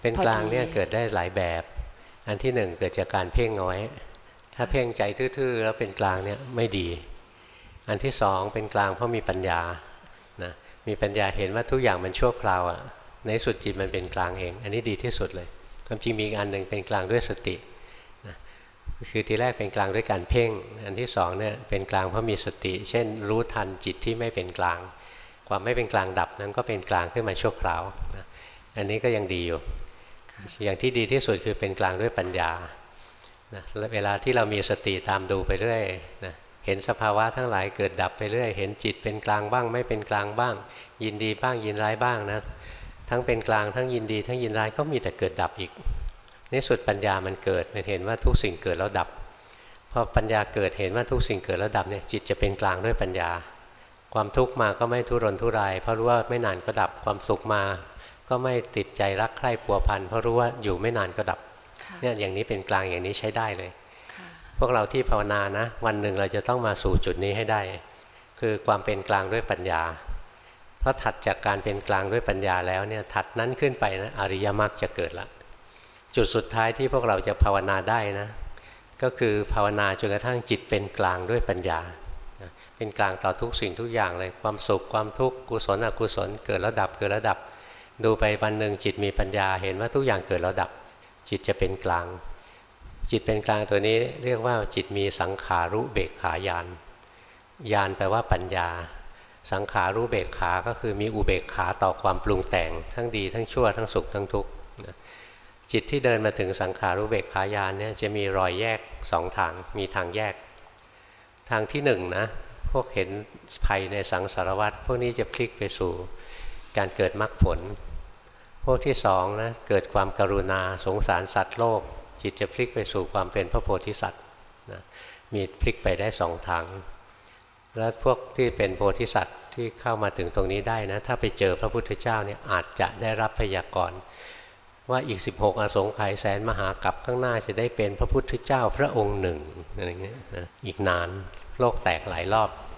เป็นกลางเนี่ยเกิดได้หลายแบบอันที่หนึ่งเกิดจากการเพ่งเอาไว้ถ้าเพ่งใจทื่อๆแล้วเป็นกลางเนี่ยไม่ดีอันที่สองเป็นกลางเพราะมีปัญญานะมีปัญญาเห็นว่าทุกอย่างมันชั่วคราวอ่ะในสุดจิตมันเป็นกลางเองอันนี้ดีที่สุดเลยความจริงมีอีกอันหนึ่งเป็นกลางด้วยสตินะคือทีแรกเป็นกลางด้วยการเพ่งอันที่สองเนี่ยเป็นกลางเพราะมีสติเช่นรู้ทันจิตที่ไม่เป็นกลางความไม่เป็นกลางดับนั้นก็เป็นกลางขึ้นมาชั่วคราวนะอันนี้ก็ยังดีอยู่อย่างที่ดีที่สุดคือเป็นกลางด้วยปัญญานะเวลาที่เรามีสติตามดูไปเรื่อยนะเห็นสภาวะทั้งหลายเกิดดับไปเรื่อยเห็นจิตเป็นกลางบ้างไม่เป็นกลางบ้างยินดีบ้างยินร้ายบ้างนะทั้งเป็นกลางทั้งยินดีทั้งยินร้ายก็มีแต่เกิดดับอีกในสุดปัญญามันเกิดมันเห็นว่าทุกสิ่งเกิดแล้วดับพอปัญญาเกิดเห็นว่าทุกสิ่งเกิดแล้วดับเนี่ยจิตจะเป็นกลางด้วยปัญญาความทุกข์มาก็ไม่ทุรนทุรายเพราะรู้ว่าไม่นานก็ดับความสุขมาก็ไม่ติดใจรักใคร่พัวพันเพราะรู้ว่าอยู่ไม่นานก็ดับเนี่ยอย่างนี้เป็นกลางอย่างนี้ใช้ได้เลยพวกเราที่ภาวนานะวันหนึ่งเราจะต้องมาสู่จุดนี้ให้ได้คือความเป็นกลางด้วยปัญญาเพราะถัดจากการเป็นกลางด้วยปัญญาแล้วเนี่ยถัดนั้นขึ้นไปนะอริยมรรคจะเกิดละจุดสุดท้ายที่พวกเราจะภาวนาได้นะก็คือภาวนาจนกระทั่งจิตเป็นกลางด้วยปัญญาเป็นกลางต่อทุกสิ่งทุกอย่างเลยความสุขความทุกข์กุศลอกุศลเกิดแล้วดับเกิดแล้วดับดูไปวันหนึ่งจิตมีปัญญาเห็นว่าทุกอย่างเกิดแล้วดับจิตจะเป็นกลางจิตเป็นกลางตัวนี้เรียกว่าจิตมีสังขารุเบกขาญาณญาณแปลว่าปัญญาสังขารุเบกขาก็คือมีอุเบกขาต่อความปรุงแต่งทั้งดีทั้งชั่วทั้งสุขทั้งทุกข์จิตที่เดินมาถึงสังขารุเบกขาญาณเนี่ยจะมีรอยแยกสองทางมีทางแยกทางที่หนึ่งนะพวกเห็นภัยในสังสารวัฏพวกนี้จะพลิกไปสู่การเกิดมรรคผลพวกที่สองนะเกิดความกรุณาสงสารสัตว์โลกจิตจะพลิกไปสู่ความเป็นพระโพธิสัตว์นะมีพลิกไปได้สองทางแล้วพวกที่เป็นโพธิสัตว์ที่เข้ามาถึงตรงนี้ได้นะถ้าไปเจอพระพุทธเจ้าเนี่ยอาจจะได้รับพยากรณ์ว่าอีก16อสงไขยแสนมหากัปข้างหน้าจะได้เป็นพระพุทธเจ้าพระองค์หนึ่งอะไรเงี้ยนะอีกนานโลกแตกหลายรอบ